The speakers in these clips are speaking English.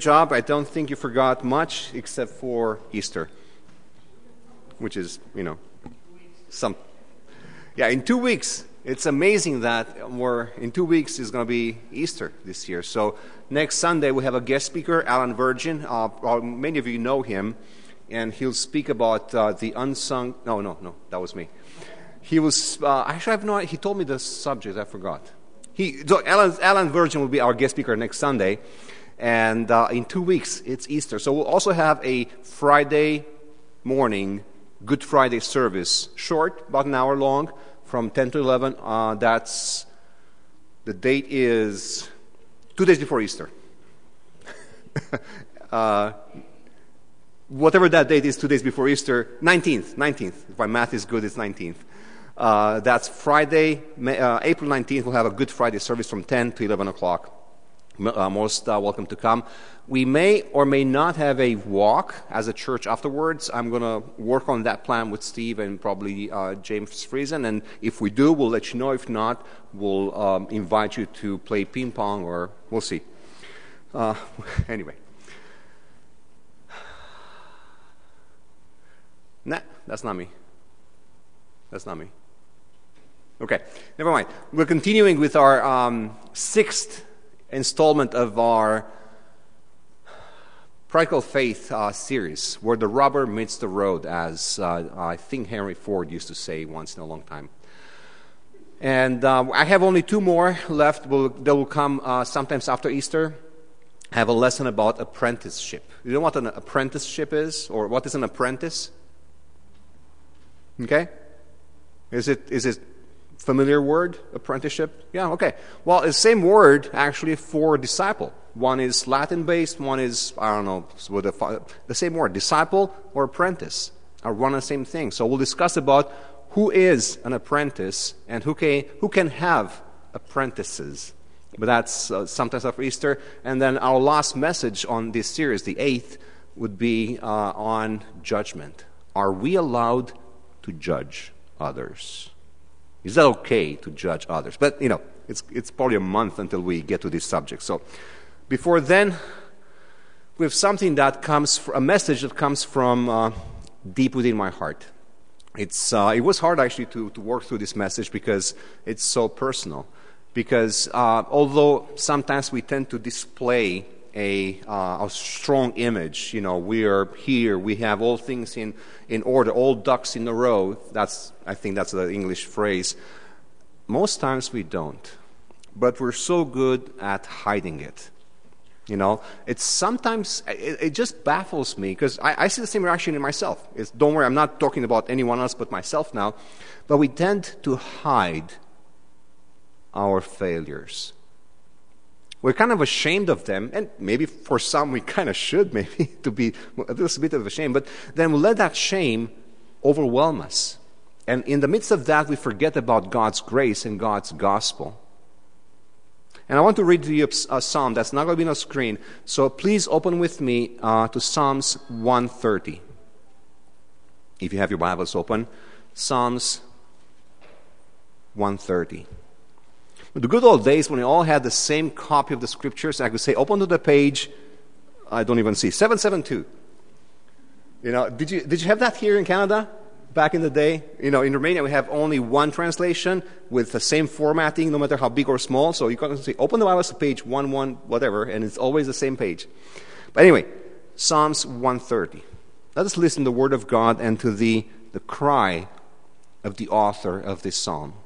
job. I don't think you forgot much except for Easter, which is, some. Yeah, in 2 weeks. It's amazing that in 2 weeks is going to be Easter this year. So next Sunday we have a guest speaker, Alan Virgin. Many of you know him, and he'll speak about the unsung. No, that was me. He was actually I have no. He told me the subject. I forgot. Alan Virgin will be our guest speaker next Sunday, and in 2 weeks it's Easter. So we'll also have a Friday morning Good Friday service, short, about an hour long, from 10 to 11. The date is 2 days before Easter. Whatever that date is, 2 days before Easter, 19th. If my math is good, it's 19th. That's Friday, April 19th. We'll have a Good Friday service from 10 to 11 o'clock. Most welcome to come. We may or may not have a walk as a church afterwards. I'm going to work on that plan with Steve and probably James Friesen. And if we do, we'll let you know. If not, we'll invite you to play ping pong, or we'll see. Anyway. Nah, that's not me. Okay, never mind. We're continuing with our sixth installment of our Practical Faith series, where the rubber meets the road, as I think Henry Ford used to say once in a long time. And I have only 2 more left. They will come sometimes after Easter. I have a lesson about apprenticeship. You know what an apprenticeship is, or what is an apprentice? Okay? Is it familiar word, apprenticeship? Yeah, okay. Well, it's the same word actually for disciple. One is Latin-based, one is, the same word, disciple or apprentice are one and the same thing. So we'll discuss about who is an apprentice and who can have apprentices. But that's sometimes after Easter. And then our last message on this series, the 8th, would be on judgment. Are we allowed to judge others? Is that okay to judge others? But, it's probably a month until we get to this subject. So before then, we have something that a message that comes from deep within my heart. It was hard actually to work through this message because it's so personal. Because although sometimes we tend to display a strong image, we are here, we have all things in order, all ducks in a row. I think that's the English phrase. Most times we don't, but we're so good at hiding it. It just baffles me because I see the same reaction in myself. Don't worry, I'm not talking about anyone else but myself now, but we tend to hide our failures. We're kind of ashamed of them, and maybe for some we kind of should, maybe, to be a little bit of a shame, but then we let that shame overwhelm us. And in the midst of that, we forget about God's grace and God's gospel. And I want to read to you a psalm that's not going to be on the screen, so please open with me to Psalms 130. If you have your Bibles open, Psalms 130. The good old days when we all had the same copy of the scriptures, I could say, open to the page, I don't even see, 772. Did you have that here in Canada back in the day? In Romania we have only one translation with the same formatting, no matter how big or small. So you can say, open the Bible to page 11, whatever, and it's always the same page. But anyway, Psalms 130. Let us listen to the word of God and to the cry of the author of this psalm.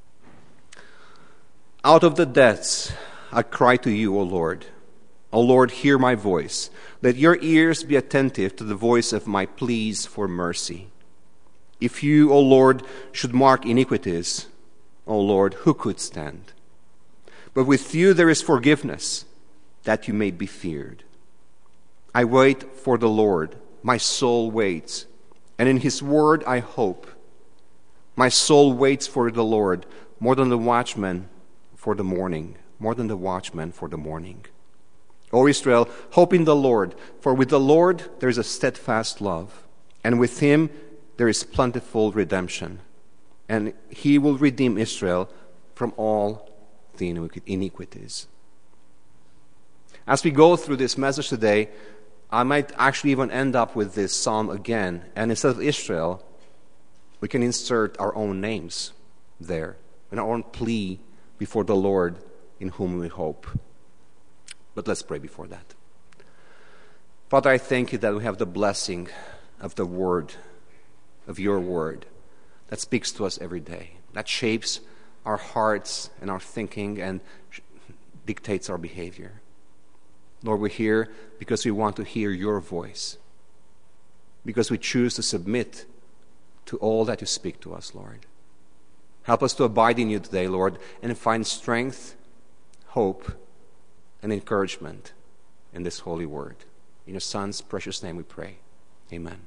Out of the depths I cry to you, O Lord. O Lord, hear my voice. Let your ears be attentive to the voice of my pleas for mercy. If you, O Lord, should mark iniquities, O Lord, who could stand? But with you there is forgiveness, that you may be feared. I wait for the Lord. My soul waits, and in his word I hope. My soul waits for the Lord more than the watchman for the morning, more than the watchman for the morning. O Israel, hope in the Lord, for with the Lord there is a steadfast love, and with him there is plentiful redemption, and he will redeem Israel from all the iniquities. As we go through this message today, I might actually even end up with this psalm again. And instead of Israel, we can insert our own names there and our own plea before the Lord in whom we hope. But let's pray before that. Father, I thank you that we have the blessing of the word, of your word, that speaks to us every day, that shapes our hearts and our thinking and dictates our behavior. Lord, we're here because we want to hear your voice, because we choose to submit to all that you speak to us, Lord. Help us to abide in you today, Lord, and find strength, hope, and encouragement in this holy word. In your Son's precious name we pray. Amen.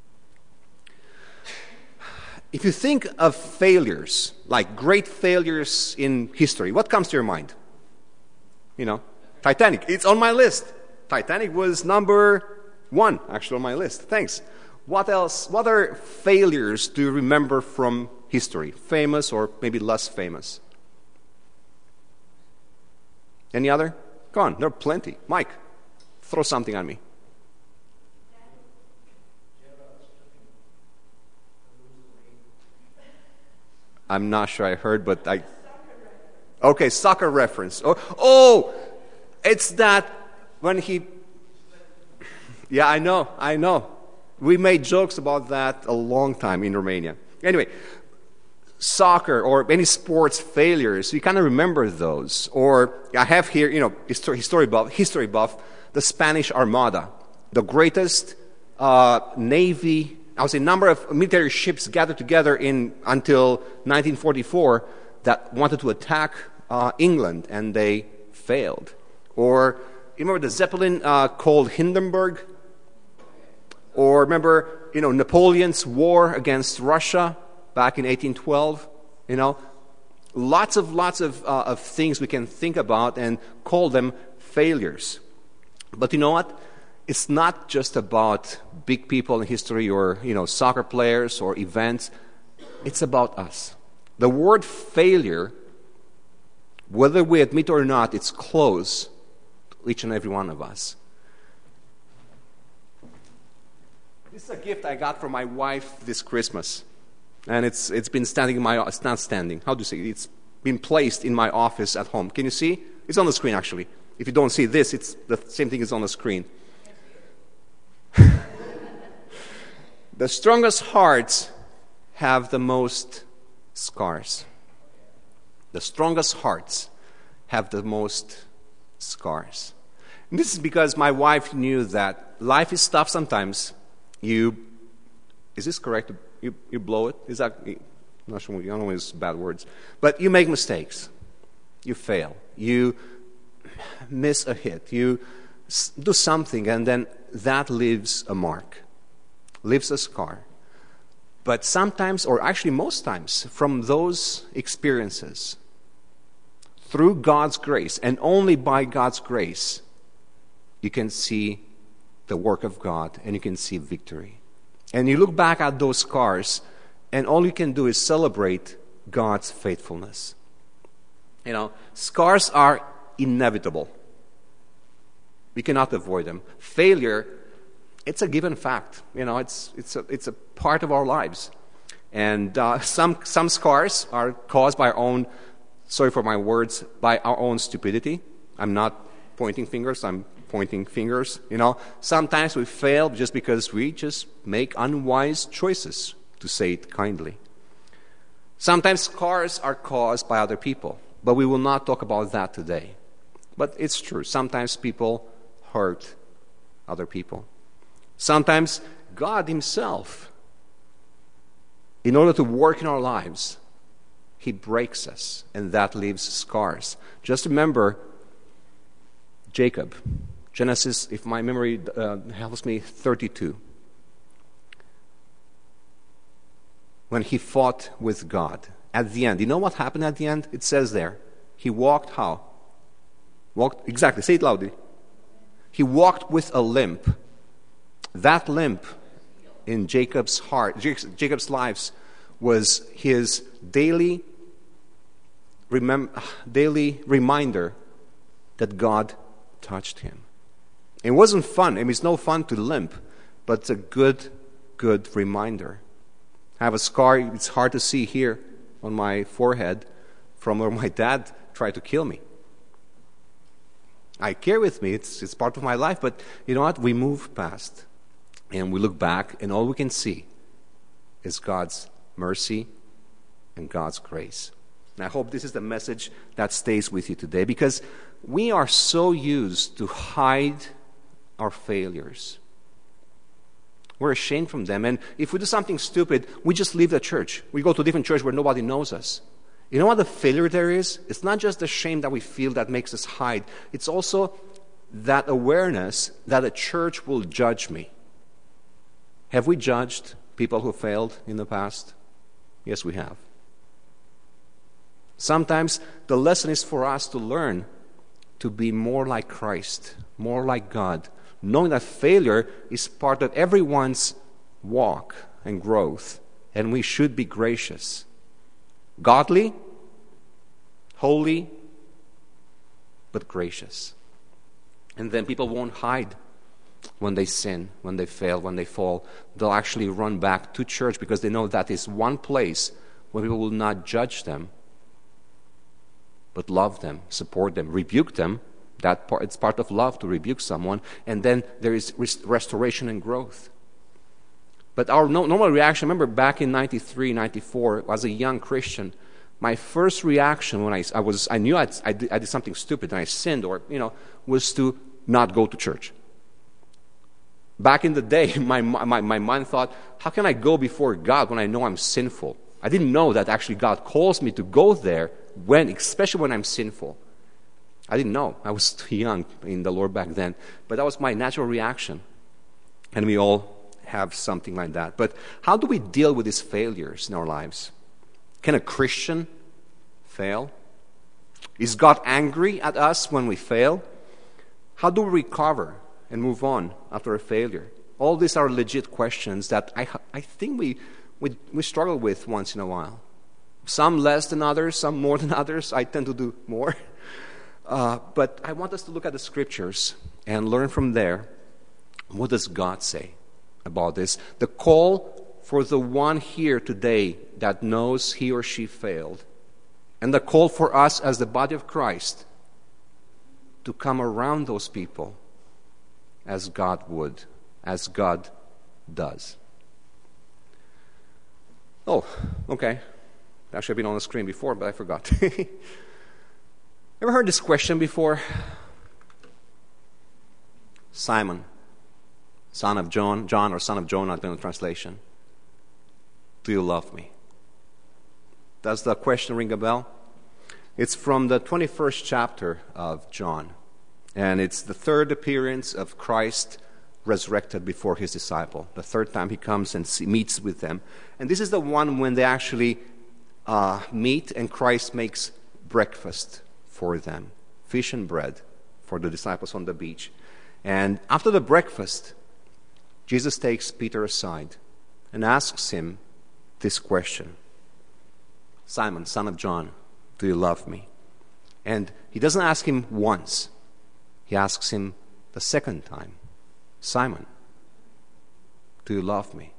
If you think of failures, like great failures in history, what comes to your mind? Titanic. It's on my list. Titanic was number 1, actually, on my list. Thanks. What else? What other failures do you remember from history? Famous or maybe less famous? Any other? Go on. There are plenty. Mike, throw something on me. I'm not sure I heard, but Okay, soccer reference. Oh, it's that when he... Yeah, I know. We made jokes about that a long time in Romania. Anyway, soccer or any sports failures, you kind of remember those. Or I have here, history buff, the Spanish Armada, the greatest navy, I would say number of military ships gathered together until 1944 that wanted to attack England, and they failed. Or you remember the Zeppelin called Hindenburg? Or remember, Napoleon's war against Russia back in 1812? Lots of things we can think about and call them failures. But you know what? It's not just about big people in history or, soccer players or events. It's about us. The word failure, whether we admit or not, it's close to each and every one of us. This is a gift I got from my wife this Christmas. And it's been standing in it's not standing. How do you say it? It's been placed in my office at home. Can you see? It's on the screen, actually. If you don't see this, it's the same thing is on the screen. The strongest hearts have the most scars. The strongest hearts have the most scars. And this is because my wife knew that life is tough sometimes. Is this correct? You blow it? Is that... I'm not sure. I don't know if it's bad words. But you make mistakes. You fail. You miss a hit. You do something, and then that leaves a mark, leaves a scar. But sometimes, or actually most times, from those experiences, through God's grace, and only by God's grace, you can see the work of God, and you can see victory. And you look back at those scars, and all you can do is celebrate God's faithfulness. Scars are inevitable. We cannot avoid them. Failure, it's a given fact. It's a part of our lives. And some scars are caused by our own, sorry for my words, by our own stupidity. I'm not pointing fingers, I'm pointing fingers. Sometimes we fail just because we just make unwise choices, to say it kindly. Sometimes scars are caused by other people, but we will not talk about that today. But it's true. Sometimes people hurt other people. Sometimes God himself, in order to work in our lives, he breaks us, and that leaves scars. Just remember Jacob. Genesis, if my memory helps me, 32. When he fought with God. At the end, you know what happened at the end? It says there, he walked how? Exactly, say it loudly. He walked with a limp. That limp in Jacob's lives was his daily reminder that God touched him. It wasn't fun. I mean, it's no fun to limp, but it's a good reminder. I have a scar, it's hard to see here on my forehead from where my dad tried to kill me. I carry with me, it's part of my life, but you know what? We move past and we look back, and all we can see is God's mercy and God's grace. And I hope this is the message that stays with you today, because we are so used to hide our failures. We're ashamed from them, and if we do something stupid, we just leave the church. We go to a different church where nobody knows us. You know what the failure there is? It's not just the shame that we feel that makes us hide. It's also that awareness that the church will judge me. Have we judged people who failed in the past? Yes, we have. Sometimes the lesson is for us to learn to be more like Christ, more like God, knowing that failure is part of everyone's walk and growth, and we should be gracious. Godly, holy, but gracious. And then people won't hide when they sin, when they fail, when they fall. They'll actually run back to church because they know that is one place where people will not judge them, but love them, support them, rebuke them. It's part of love to rebuke someone. And then there is restoration and growth. But our normal reaction, remember back in 93, 94, as a young Christian, my first reaction when I knew I did something stupid and I sinned, or was to not go to church. Back in the day, my mind thought, how can I go before God when I know I'm sinful? I didn't know that actually God calls me to go there especially when I'm sinful. I didn't know. I was too young in the Lord back then. But that was my natural reaction. And we all have something like that. But how do we deal with these failures in our lives? Can a Christian fail? Is God angry at us when we fail? How do we recover and move on after a failure? All these are legit questions that I think we struggle with once in a while. Some less than others, some more than others. I tend to do more. But I want us to look at the Scriptures and learn from there. What does God say about this? The call for the one here today that knows he or she failed, and the call for us as the body of Christ to come around those people as God would, as God does. Oh, okay. That should have been on the screen before, but I forgot. Ever heard this question before? Simon, son of John or son of Jonah, depending on the translation. Do you love me? Does the question ring a bell? It's from the 21st chapter of John. And it's the third appearance of Christ resurrected before his disciple. The third time he comes and meets with them. And this is the one when they actually meet and Christ makes breakfast for them. Fish and bread for the disciples on the beach. And after the breakfast, Jesus takes Peter aside and asks him this question. Simon, son of John, do you love me? And he doesn't ask him once. He asks him the second time. Simon, do you love me?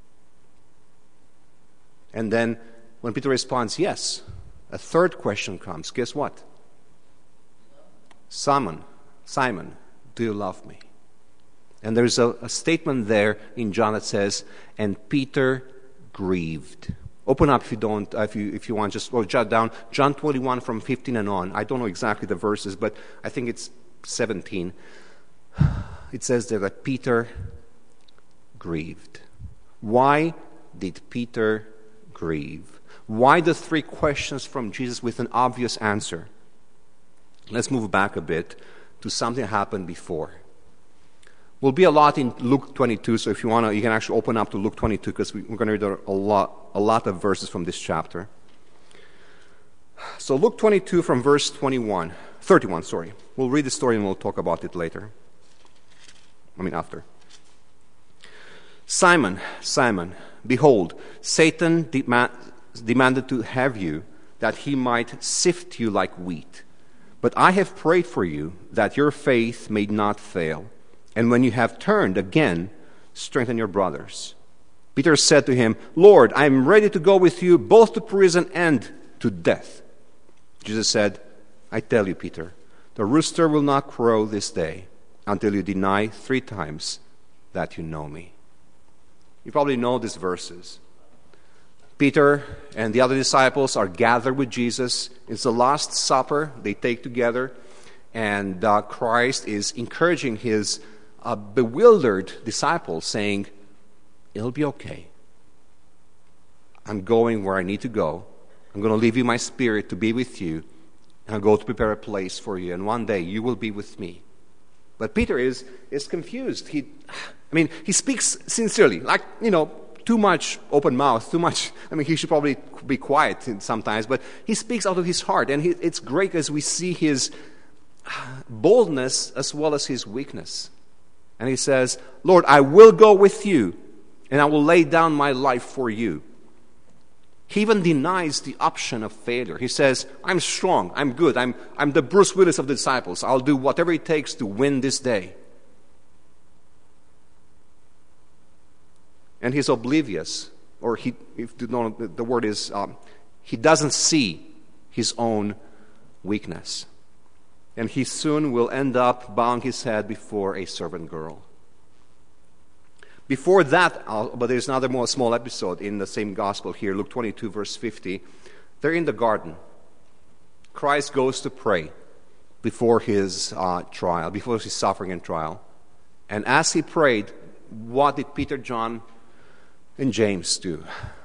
And then when Peter responds, yes, a third question comes. Guess what? Simon, do you love me? And there's a statement there in John that says, and Peter grieved. Open up if you want, just or jot down John 21 from 15 and on. I don't know exactly the verses, but I think it's 17. It says there that Peter grieved. Why did Peter grieve? Why the three questions from Jesus with an obvious answer? Let's move back a bit to something that happened before. We'll be a lot in Luke 22, so if you want to, you can actually open up to Luke 22 because we're going to read a lot of verses from this chapter. So Luke 22 from verse 31. We'll read the story and we'll talk about it later. After. Simon, Simon, behold, Satan demanded to have you that he might sift you like wheat. But I have prayed for you that your faith may not fail. And when you have turned again, strengthen your brothers. Peter said to him, Lord, I am ready to go with you both to prison and to death. Jesus said, I tell you, Peter, the rooster will not crow this day until you deny 3 times that you know me. You probably know these verses. Peter and the other disciples are gathered with Jesus. It's the Last Supper they take together. And Christ is encouraging his bewildered disciples, saying, it'll be okay. I'm going where I need to go. I'm going to leave you my Spirit to be with you. And I'll go to prepare a place for you. And one day you will be with me. But Peter is confused. He speaks sincerely, like, too much open mouth, too much. He should probably be quiet sometimes, but he speaks out of his heart. And it's great as we see his boldness as well as his weakness. And he says, Lord, I will go with you, and I will lay down my life for you. He even denies the option of failure. He says, I'm strong, I'm good, I'm the Bruce Willis of the disciples. I'll do whatever it takes to win this day. And he's oblivious, or he doesn't see his own weakness. And he soon will end up bowing his head before a servant girl. Before that, but there's another more small episode in the same gospel here, Luke 22, verse 50. They're in the garden. Christ goes to pray before his trial, before his suffering and trial. And as he prayed, what did Peter, John, and James do?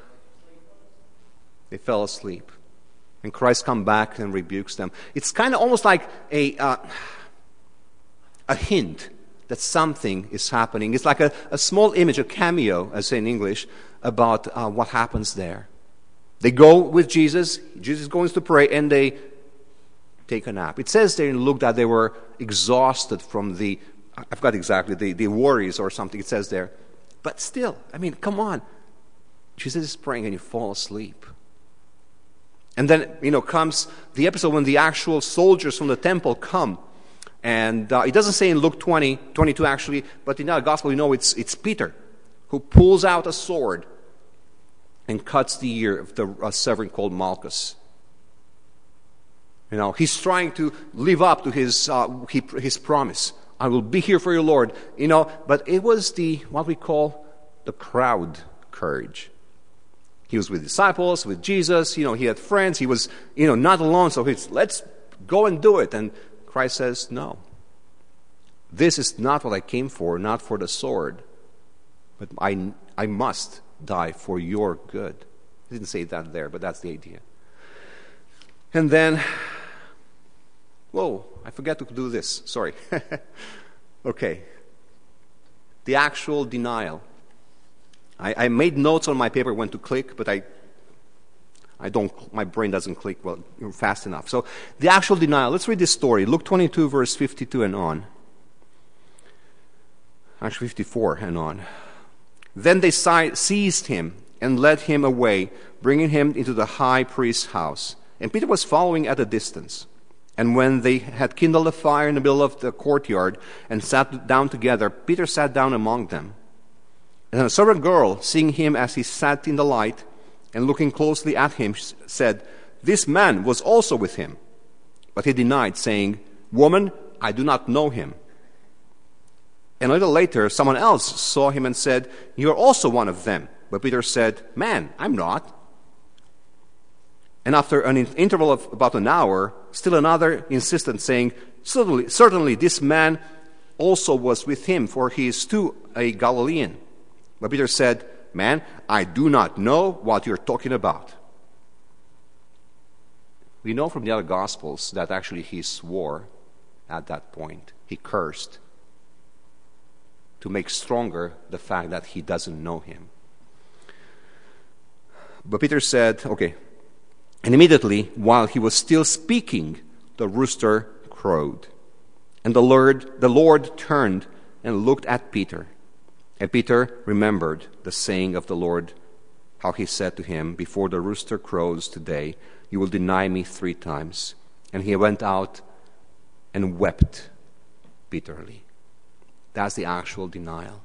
They fell asleep. And Christ comes back and rebukes them. It's kind of almost like a hint that something is happening. It's like a small image, a cameo, as say in English, about what happens there. They go with Jesus. Jesus goes to pray, and they take a nap. It says there in Luke that they were exhausted from the worries or something. It says there. But still, come on. Jesus is praying and you fall asleep. And then, comes the episode when the actual soldiers from the temple come. And it doesn't say in Luke 22 actually, but in our gospel, it's Peter who pulls out a sword and cuts the ear of the servant called Malchus. He's trying to live up to his promise. I will be here for you, Lord. But it was what we call the crowd courage. He was with disciples, with Jesus. He had friends. He was, not alone. So let's go and do it. And Christ says, no. This is not what I came for, not for the sword. But I must die for your good. He didn't say that there, but that's the idea. And then, I forgot to do this. Sorry. Okay. The actual denial. I made notes on my paper when to click, but my brain doesn't click fast enough. So the actual denial. Let's read this story. Luke 22, verse 52 and on. Actually 54 and on. Then they seized him and led him away, bringing him into the high priest's house. And Peter was following at a distance. And when they had kindled a fire in the middle of the courtyard and sat down together, Peter sat down among them. And a servant girl, seeing him as he sat in the light and looking closely at him, said, "This man was also with him." But he denied, saying, "Woman, I do not know him." And a little later, someone else saw him and said, "You are also one of them." But Peter said, "Man, I'm not." And after an interval of about an hour, still another insisted, saying, Certainly this man also was with him, for he is too a Galilean." But Peter said, "Man, I do not know what you're talking about." We know from the other Gospels that actually he swore at that point. He cursed to make stronger the fact that he doesn't know him. But Peter said, okay. And immediately, while he was still speaking, the rooster crowed. And the Lord turned and looked at Peter. And Peter remembered the saying of the Lord, how he said to him, "Before the rooster crows today, you will deny me 3 times." And he went out and wept bitterly. That's the actual denial.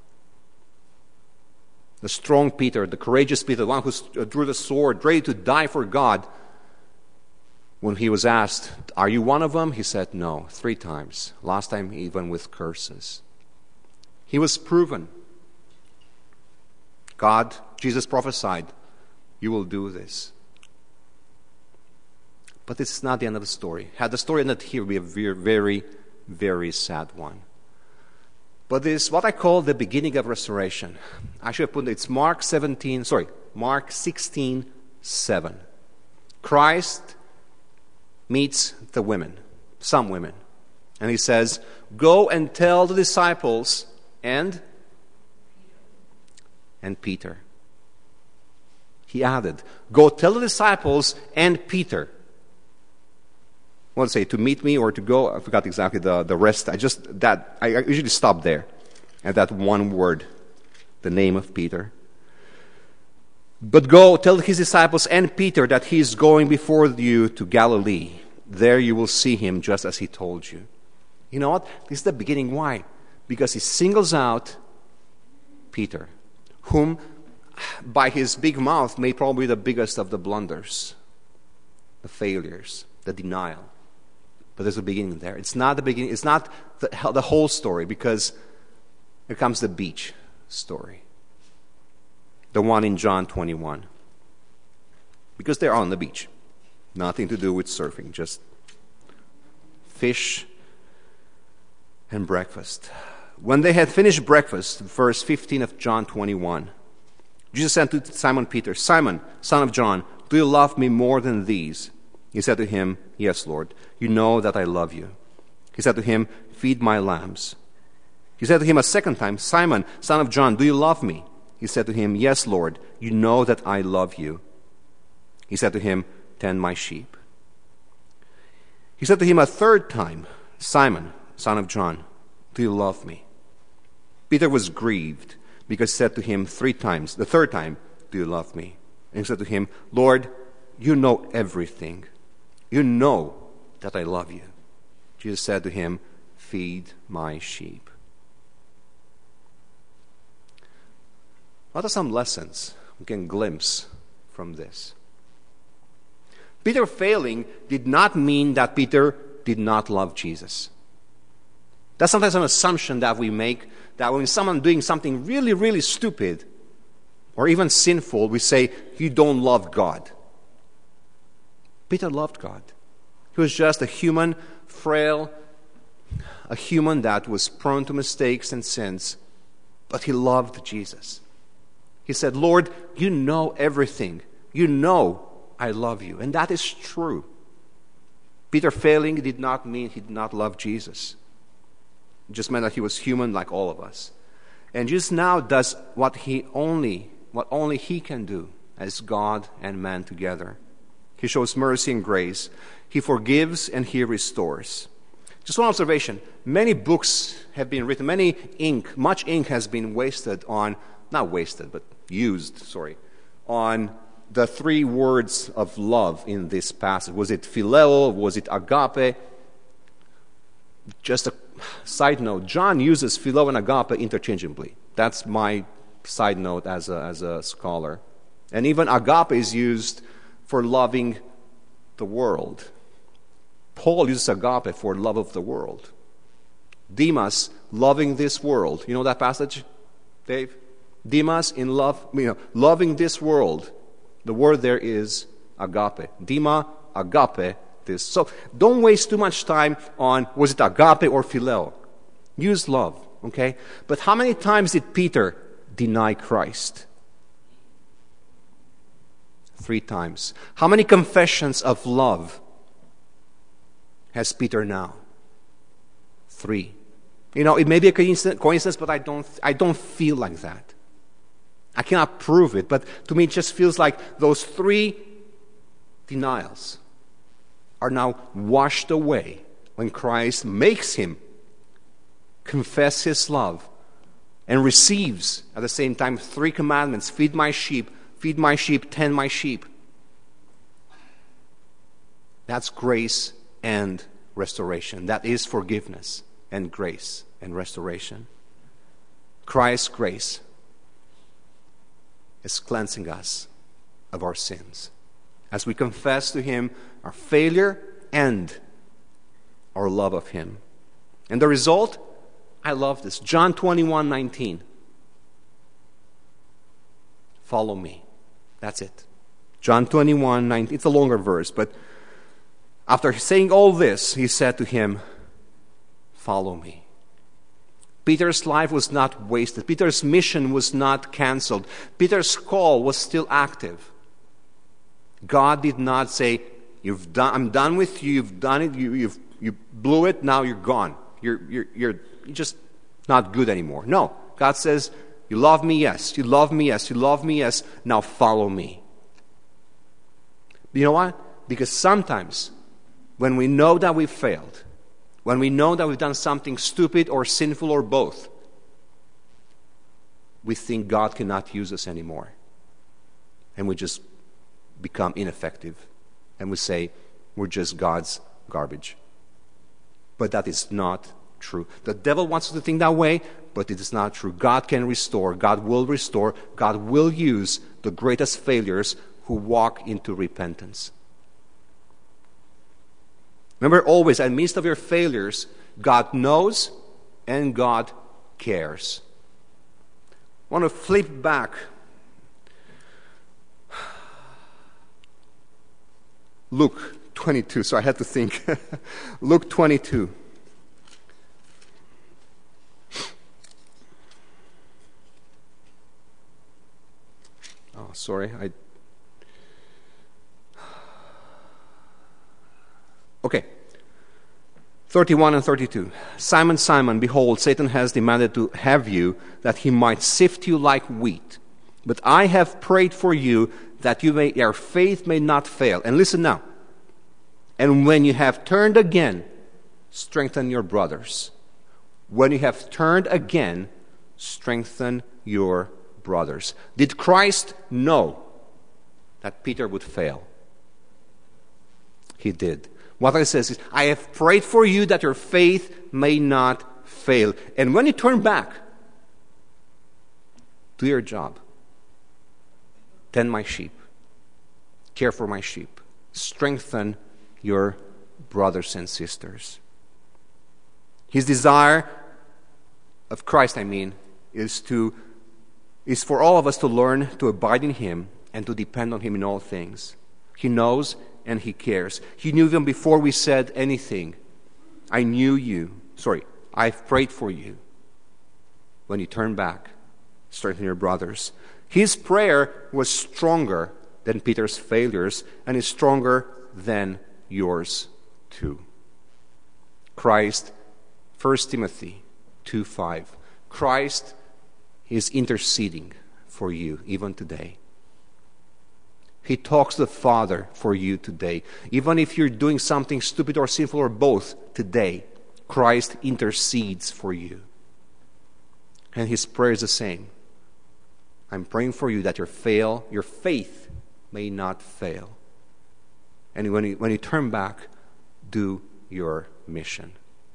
The strong Peter, the courageous Peter, the one who drew the sword, ready to die for God, when he was asked, "Are you one of them?" he said no, 3 times. Last time even with curses. He was proven. Jesus prophesied, "You will do this." But it's not the end of the story. Had the story ended here, it would be a very, very, very sad one. But this is what I call the beginning of restoration. I should have put it's Mark 16:7. Christ meets the women, some women, and he says, "Go and tell the disciples and Peter." He added, "Go tell the disciples and Peter." I want to say to meet me or to go. I forgot exactly the rest. I usually stop there at that one word, the name of Peter. "But go tell his disciples and Peter that he is going before you to Galilee. There you will see him just as he told you." You know what? This is the beginning. Why? Because he singles out Peter, whom by his big mouth made probably the biggest of the blunders, the failures, the denial. But there's a beginning there. It's not the beginning. It's not the whole story, because here comes the beach story. The one in John 21. Because they're on the beach. Nothing to do with surfing. Just fish and breakfast. When they had finished breakfast, verse 15 of John 21, Jesus said to Simon Peter, "Simon, son of John, do you love me more than these?" He said to him, "Yes, Lord, you know that I love you." He said to him, "Feed my lambs." He said to him a second time, "Simon, son of John, do you love me?" He said to him, "Yes, Lord, you know that I love you." He said to him, "Tend my sheep." He said to him a third time, "Simon, son of John, do you love me?" Peter was grieved because he said to him 3 times, the third time, "Do you love me?" And he said to him, "Lord, you know everything. You know that I love you." Jesus said to him, "Feed my sheep." What are some lessons we can glimpse from this? Peter failing did not mean that Peter did not love Jesus. That's sometimes an assumption that we make, that when someone doing something really, really stupid or even sinful, we say, "You don't love God." Peter loved God. He was just a human, frail, a human that was prone to mistakes and sins, but he loved Jesus. He said, "Lord, you know everything. You know I love you." And that is true. Peter failing did not mean he did not love Jesus. It just meant that he was human like all of us. And Jesus now does what only he can do as God and man together. He shows mercy and grace. He forgives and he restores. Just one observation. Many books have been written, much ink has been used, on the 3 words of love in this passage. Was it phileo? Was it agape? Just a side note, John uses phileo and agape interchangeably. That's my side note as a scholar. And even agape is used for loving the world. Paul uses agape for love of the world. Demas, loving this world. You know that passage, Dave? Demas in love, loving this world. The word there is agape. Dema, agape, this. So don't waste too much time on, was it agape or phileo? Use love, okay? But how many times did Peter deny Christ? 3 times. How many confessions of love has Peter now? 3. It may be a coincidence, but I don't feel like that. I cannot prove it, but to me it just feels like those 3 denials are now washed away when Christ makes him confess his love and receives at the same time 3 commandments: feed my sheep, tend my sheep. That's grace and restoration. That is forgiveness and grace and restoration. Christ's grace is cleansing us of our sins as we confess to Him our failure and our love of Him. And the result, I love this. John 21:19. Follow me. That's it. John 21:19. It's a longer verse, but after saying all this, He said to him, follow me. Peter's life was not wasted. Peter's mission was not canceled. Peter's call was still active. God did not say, I'm done with you. You've done it. You blew it. Now you're gone. You're just not good anymore. No. God says, you love me, yes. You love me, yes. You love me, yes. Now follow me. You know what? Because sometimes when we know that we've failed, when we know that we've done something stupid or sinful or both, we think God cannot use us anymore. And we just become ineffective. And we say, we're just God's garbage. But that is not true. The devil wants us to think that way, but it is not true. God can restore. God will use the greatest failures who walk into repentance. Remember always, in the midst of your failures, God knows and God cares. I want to flip back. Luke 22. So I had to think. Luke 22. Oh, sorry. Okay. 31 and 32. Simon, Simon, behold, Satan has demanded to have you, that he might sift you like wheat. But I have prayed for you, that your faith may not fail. And listen now. And when you have turned again, strengthen your brothers. When you have turned again, strengthen your brothers. Did Christ know that Peter would fail? He did. What it says is, I have prayed for you that your faith may not fail. And when you turn back, do your job. Tend my sheep. Care for my sheep. Strengthen your brothers and sisters. His desire of Christ, is for all of us to learn to abide in Him and to depend on Him in all things. He knows and He cares. He knew them before we said anything. I've prayed for you. When you turn back, strengthen your brothers. His prayer was stronger than Peter's failures and is stronger than yours too. Christ, 1 Timothy 2:5. Christ is interceding for you even today. He talks to the Father for you today. Even if you're doing something stupid or sinful or both today, Christ intercedes for you. And His prayer is the same. I'm praying for you that your faith may not fail. And when you turn back, do your mission.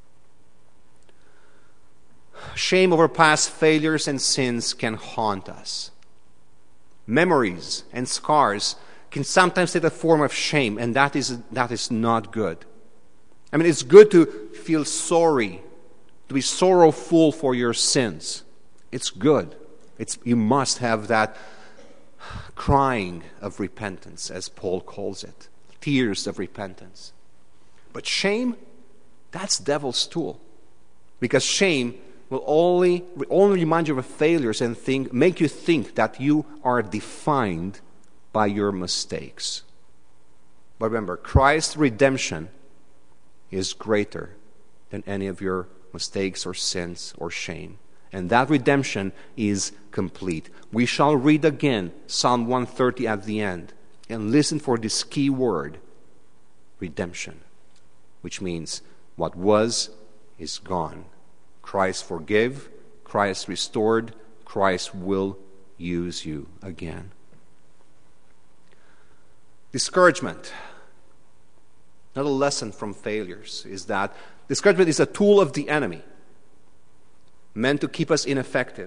Shame over past failures and sins can haunt us. Memories and scars can sometimes take the form of shame, and that is not good. It's good to feel sorry, to be sorrowful for your sins. It's good. You must have that crying of repentance, as Paul calls it. Tears of repentance. But shame, that's devil's tool. Because shame will only remind you of failures and make you think that you are defined by your mistakes. But remember, Christ's redemption is greater than any of your mistakes or sins or shame. And that redemption is complete. We shall read again Psalm 130 at the end and listen for this key word, redemption, which means what was is gone. Christ forgave, Christ restored, Christ will use you again. Discouragement. Another lesson from failures is that discouragement is a tool of the enemy, meant to keep us ineffective.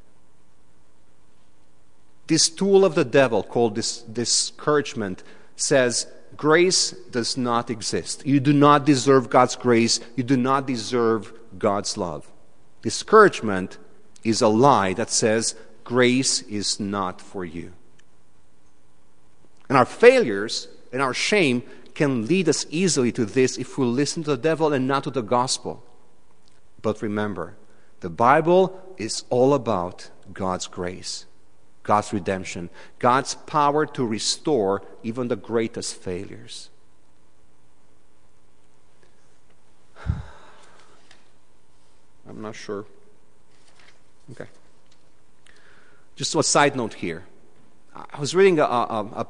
This tool of the devil called discouragement says grace does not exist. You do not deserve God's grace. You do not deserve God's love. Discouragement is a lie that says grace is not for you. And our failures and our shame can lead us easily to this if we listen to the devil and not to the gospel. But remember, the Bible is all about God's grace, God's redemption, God's power to restore even the greatest failures. I'm not sure. Okay. Just a side note here. I was reading an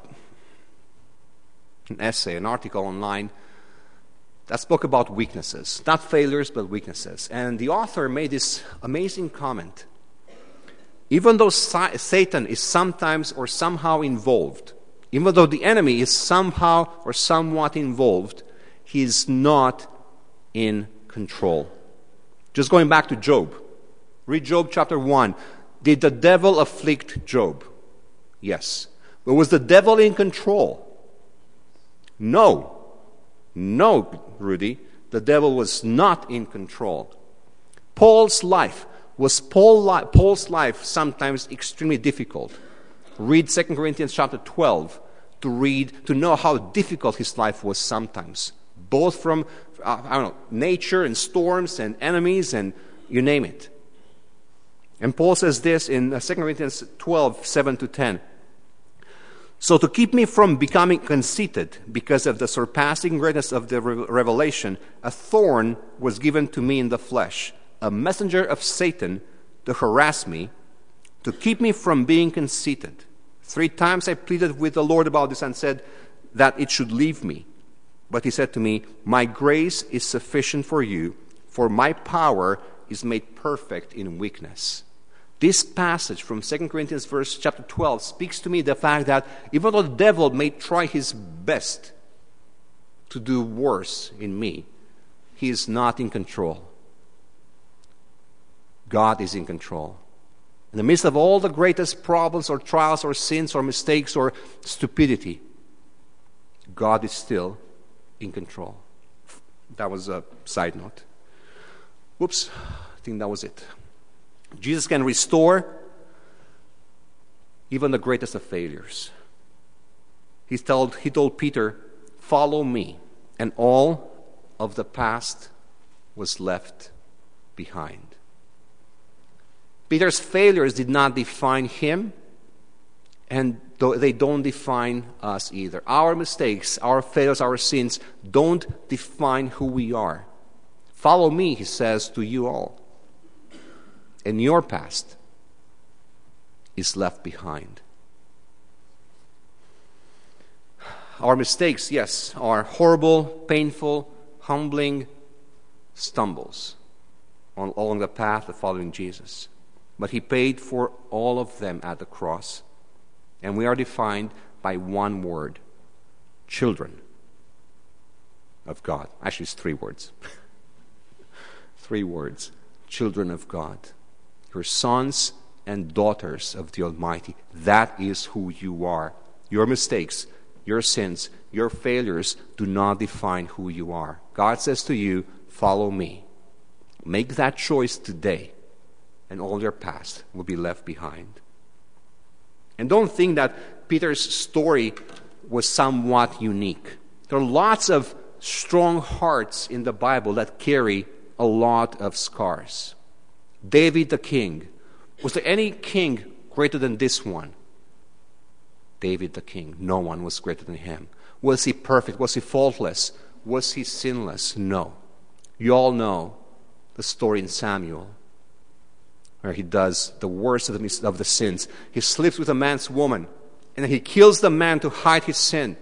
essay, an article online that spoke about weaknesses. Not failures, but weaknesses. And the author made this amazing comment. Even though Satan is sometimes or somehow involved, even though the enemy is somehow or somewhat involved, he is not in control. Just going back to Job. Read Job chapter 1. Did the devil afflict Job? Yes. But was the devil in control? No. No, Rudy. The devil was not in control. Paul's life sometimes extremely difficult. Read 2 Corinthians chapter 12 to know how difficult his life was sometimes. Both from, nature and storms and enemies and you name it. And Paul says this in 2 Corinthians 12, 7 to 10. So to keep me from becoming conceited because of the surpassing greatness of the revelation, a thorn was given to me in the flesh, a messenger of Satan to harass me, to keep me from being conceited. 3 times I pleaded with the Lord about this and said that it should leave me. But he said to me, my grace is sufficient for you, for my power is made perfect in weakness. This passage from 2 Corinthians chapter 12 speaks to me the fact that even though the devil may try his best to do worse in me, he is not in control. God is in control. In the midst of all the greatest problems or trials or sins or mistakes or stupidity, God is still in control. That was a side note. Whoops, I think that was it. Jesus can restore even the greatest of failures. He told Peter, follow me. And all of the past was left behind. Peter's failures did not define him, and they don't define us either. Our mistakes, our failures, our sins don't define who we are. Follow me, he says to you all. And your past is left behind. Our mistakes, yes, are horrible, painful, humbling stumbles along the path of following Jesus. But he paid for all of them at the cross. And we are defined by one word: children of God. Actually, it's 3 words. 3 words. Children of God. You're sons and daughters of the Almighty. That is who you are. Your mistakes, your sins, your failures do not define who you are. God says to you, follow me. Make that choice today, and all your past will be left behind. And don't think that Peter's story was somewhat unique. There are lots of strong hearts in the Bible that carry a lot of scars. David the king. Was there any king greater than this one? David the king. No one was greater than him. Was he perfect? Was he faultless? Was he sinless? No. You all know the story in Samuel, where he does the worst of the sins. He sleeps with a man's woman, and then he kills the man to hide his sin.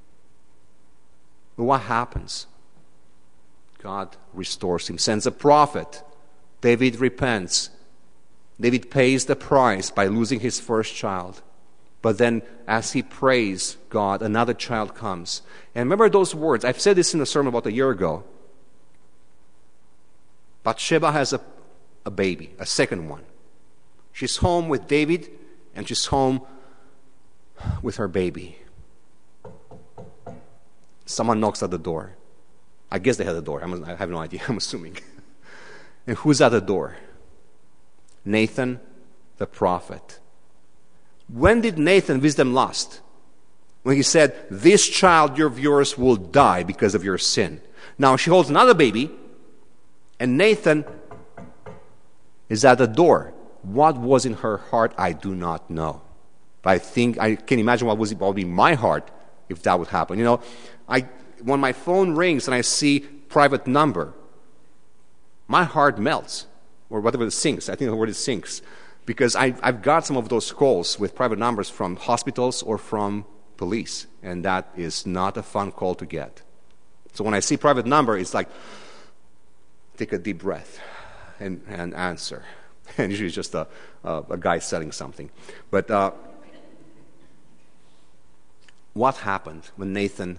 But what happens? God restores him, sends a prophet. David repents. David pays the price by losing his first child. But then as he prays God, another child comes. And remember those words. I've said this in a sermon about a year ago. Bathsheba has a baby, a second one. She's home with David, and she's home with her baby. Someone knocks at the door. I guess they had a door. I have no idea. I'm assuming. And who's at the door? Nathan, the prophet. When did Nathan visit them last? When he said, this child of yours will die because of your sin. Now she holds another baby, and Nathan is at the door. What was in her heart, I do not know. But I think I can imagine what would be my heart if that would happen. You know, when my phone rings and I see private number, my heart melts, or whatever it sinks. I think the word is sinks, because I've got some of those calls with private numbers from hospitals or from police, and that is not a fun call to get. So when I see private number, it's like, take a deep breath and answer. And usually it's just a guy selling something. But what happened when Nathan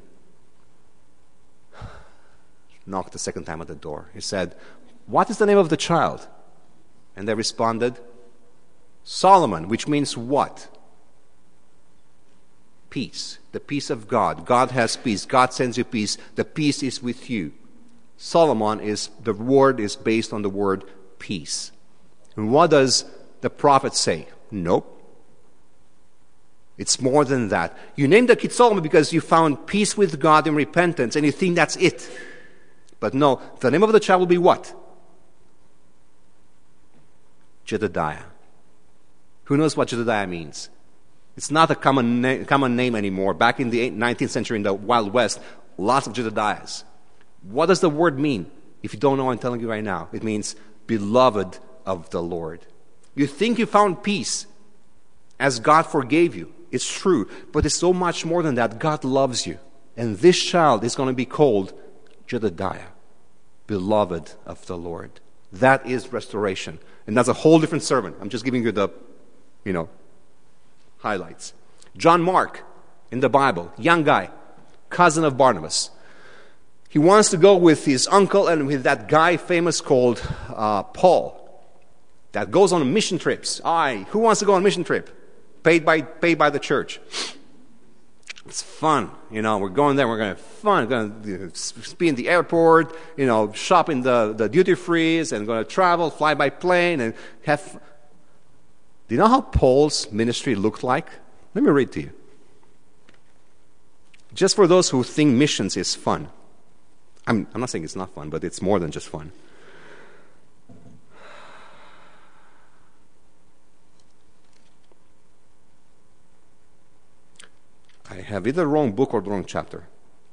knocked the second time at the door? He said, what is the name of the child? And they responded, Solomon, which means what? Peace. The peace of God. God has peace. God sends you peace. The peace is with you. Solomon the word is based on the word peace. And what does the prophet say? Nope. It's more than that. You named the kid Solomon because you found peace with God and repentance, and you think that's it. But no, the name of the child will be what? Jedediah. Who knows what Jedediah means? It's not a common name anymore. Back in the 19th century in the Wild West, lots of Jedediahs. What does the word mean? If you don't know, I'm telling you right now. It means beloved of the Lord. You think you found peace as God forgave you. It's true, but it's so much more than that. God loves you. And this child is going to be called Jedediah, beloved of the Lord. That is restoration. And that's a whole different sermon. I'm just giving you the, highlights. John Mark in the Bible, young guy, cousin of Barnabas. He wants to go with his uncle and with that guy famous called Paul that goes on mission trips. Who wants to go on a mission trip? Paid by the church. It's fun, we're going there, we're going to have fun, we're going to be in the airport, shop in the duty frees, and going to travel, fly by plane, and have. Do you know how Paul's ministry looked like? Let me read to you. Just for those who think missions is fun. I'm not saying it's not fun, but it's more than just fun. I have either the wrong book or the wrong chapter.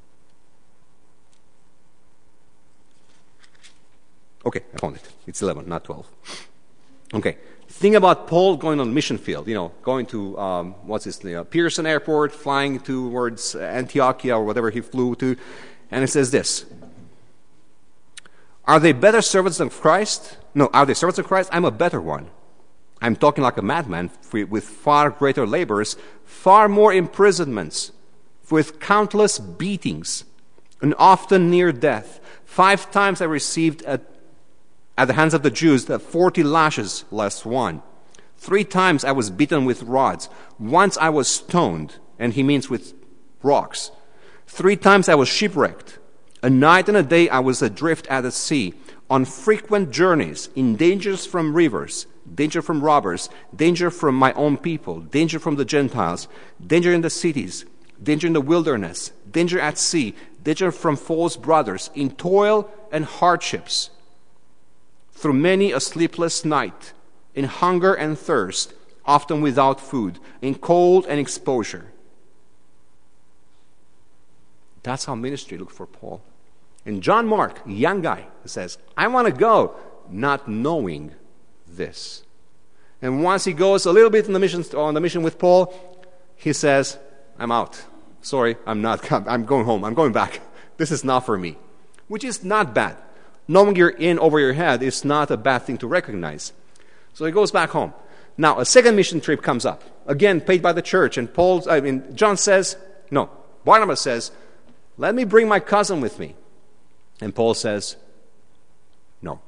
Okay, I found it. It's 11, not 12. Okay. Think about Paul going on the mission field, going to, Pearson Airport, flying towards Antiochia or whatever he flew to. And it says this. Are they better servants of Christ? No, are they servants of Christ? I'm a better one. I'm talking like a madman with far greater labors, far more imprisonments, with countless beatings, and often near death. 5 times I received at the hands of the Jews 40 lashes less one. 3 times I was beaten with rods. Once I was stoned, and he means with rocks. 3 times I was shipwrecked. A night and a day I was adrift at the sea, on frequent journeys, in dangers from rivers, danger from robbers, danger from my own people, danger from the Gentiles, danger in the cities, danger in the wilderness, danger at sea, danger from false brothers, in toil and hardships, through many a sleepless night, in hunger and thirst, often without food, in cold and exposure. That's how ministry looked for Paul. And John Mark, young guy, says, I want to go, not knowing this. And once he goes a little bit on the mission with Paul, he says, I'm out. Sorry, I'm going home. I'm going back. This is not for me. Which is not bad. Knowing you're in over your head is not a bad thing to recognize. So he goes back home. Now, a second mission trip comes up, again paid by the church, and John says, no, Barnabas says, let me bring my cousin with me. And Paul says, no.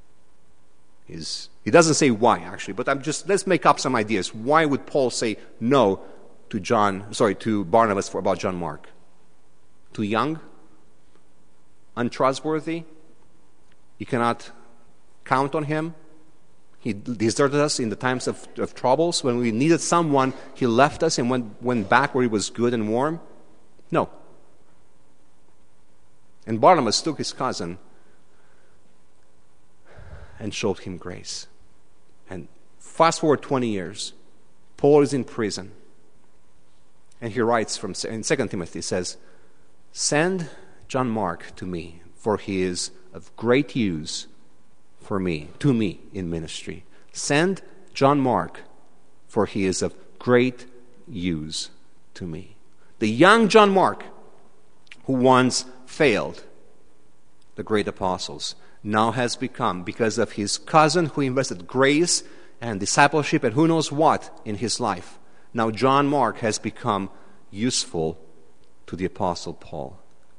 He doesn't say why, actually, but let's make up some ideas. Why would Paul say no to Barnabas about John Mark? Too young? Untrustworthy? You cannot count on him? He deserted us in the times of troubles. When we needed someone, he left us and went back where he was good and warm? No. And Barnabas took his cousin and showed him grace. And fast forward 20 years, Paul is in prison. And he writes in 2 Timothy, he says, send John Mark to me, for he is of great use to me in ministry. Send John Mark, for he is of great use to me. The young John Mark, who once failed the great apostles, now has become, because of his cousin who invested grace and discipleship and who knows what in his life, now John Mark has become useful to the Apostle Paul.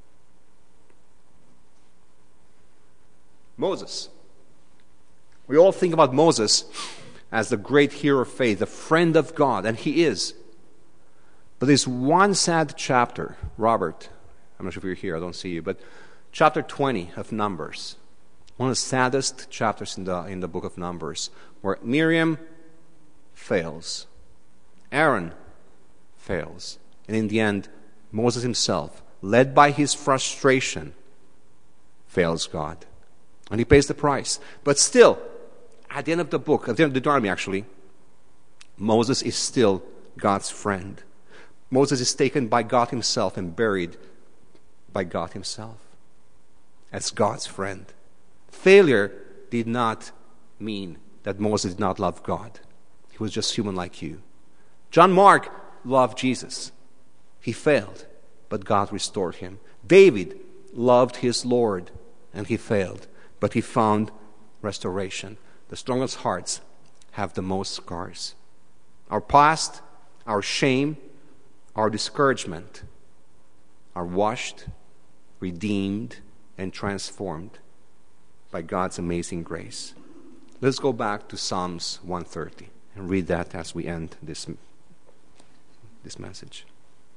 Moses. We all think about Moses as the great hero of faith, the friend of God, and he is. But there's one sad chapter, Robert, I'm not sure if you're here, I don't see you, but chapter 20 of Numbers, one of the saddest chapters in the book of Numbers, where Miriam fails, Aaron fails, and in the end, Moses himself, led by his frustration, fails God. And he pays the price. But still, at the end of the book, at the end of Deuteronomy actually, Moses is still God's friend. Moses is taken by God himself and buried by God himself as God's friend. Failure did not mean that Moses did not love God. He was just human like you. John Mark loved Jesus. He failed, but God restored him. David loved his Lord, and he failed, but he found restoration. The strongest hearts have the most scars. Our past, our shame, our discouragement are washed, redeemed, and transformed by God's amazing grace. Let's go back to Psalms 130 and read that as we end this message.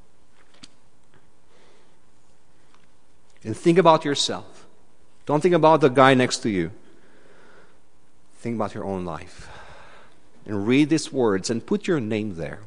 And think about yourself. Don't think about the guy next to you. Think about your own life. And read these words and put your name there.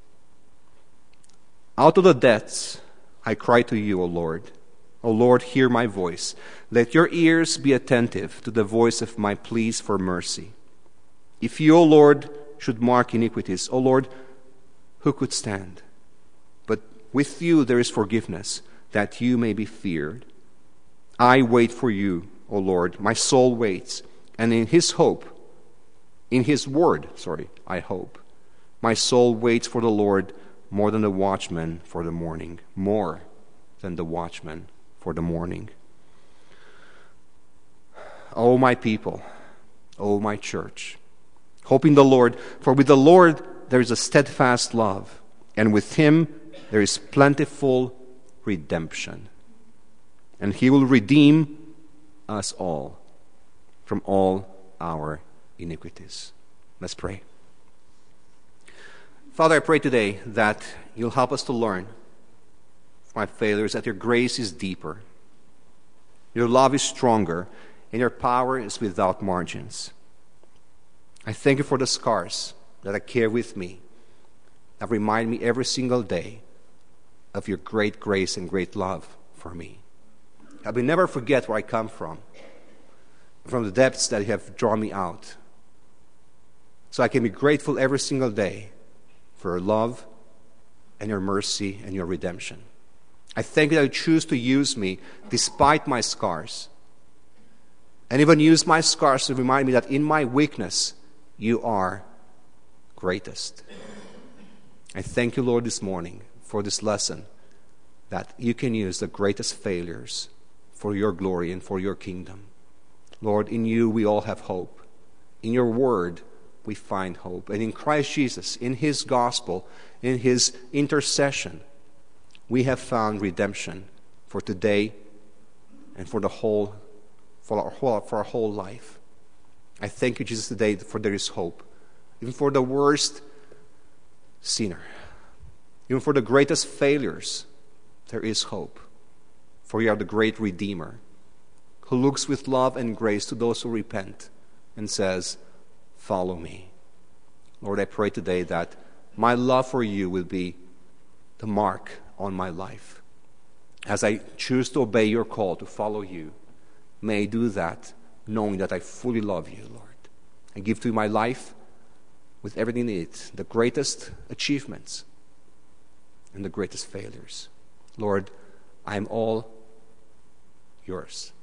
Out of the depths I cry to you, O Lord. O Lord, hear my voice. Let your ears be attentive to the voice of my pleas for mercy. If you, O Lord, should mark iniquities, O Lord, who could stand? But with you there is forgiveness, that you may be feared. I wait for you, O Lord. My soul waits, and in his word, I hope. My soul waits for the Lord more than the watchman for the morning. More than the watchman for the morning. O my people, O my church, hope in the Lord, for with the Lord there is a steadfast love, and with him there is plentiful redemption. And he will redeem us all from all our iniquities. Let's pray. Father, I pray today that you'll help us to learn from my failures, that your grace is deeper, your love is stronger, and your power is without margins. I thank you for the scars that I carry with me, that remind me every single day of your great grace and great love for me. I will never forget where I come from the depths that you have drawn me out. So I can be grateful every single day for your love and your mercy and your redemption. I thank you that you choose to use me despite my scars. And even use my scars to remind me that in my weakness, you are greatest. I thank you, Lord, this morning for this lesson, that you can use the greatest failures for your glory and for your kingdom. Lord, in you we all have hope. In your word we find hope. And in Christ Jesus, in His gospel, in His intercession, we have found redemption for today and for our whole life. I thank you, Jesus, today for there is hope. Even for the worst sinner, even for the greatest failures, there is hope. For you are the great Redeemer who looks with love and grace to those who repent and says, follow me. Lord, I pray today that my love for you will be the mark on my life. As I choose to obey your call to follow you, may I do that knowing that I fully love you, Lord. I give to you my life with everything in it, the greatest achievements and the greatest failures. Lord, I am all yours.